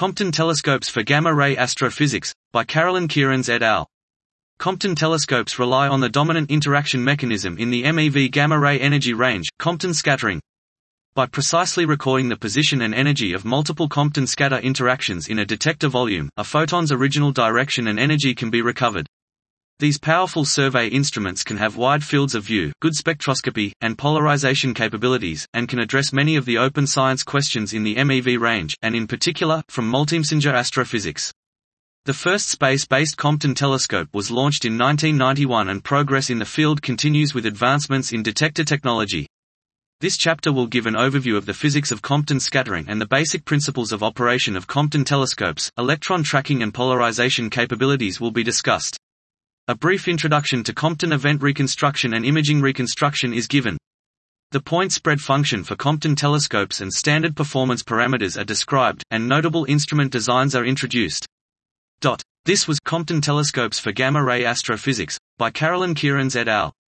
Compton telescopes for gamma-ray astrophysics, by Carolyn Kierans et al. Compton telescopes rely on the dominant interaction mechanism in the MeV gamma-ray energy range, Compton scattering. By precisely recording the position and energy of multiple Compton scatter interactions in a detector volume, a photon's original direction and energy can be recovered. These powerful survey instruments can have wide fields of view, good spectroscopy, and polarization capabilities, and can address many of the open science questions in the MeV range, and in particular, from multimessenger astrophysics. The first space-based Compton telescope was launched in 1991 and progress in the field continues with advancements in detector technology. This chapter will give an overview of the physics of Compton scattering and the basic principles of operation of Compton telescopes. Electron tracking and polarization capabilities will be discussed. A brief introduction to Compton event reconstruction and imaging reconstruction is given. The point spread function for Compton telescopes and standard performance parameters are described, and notable instrument designs are introduced. This was Compton Telescopes for Gamma-Ray Astrophysics, by Carolyn Kierans et al.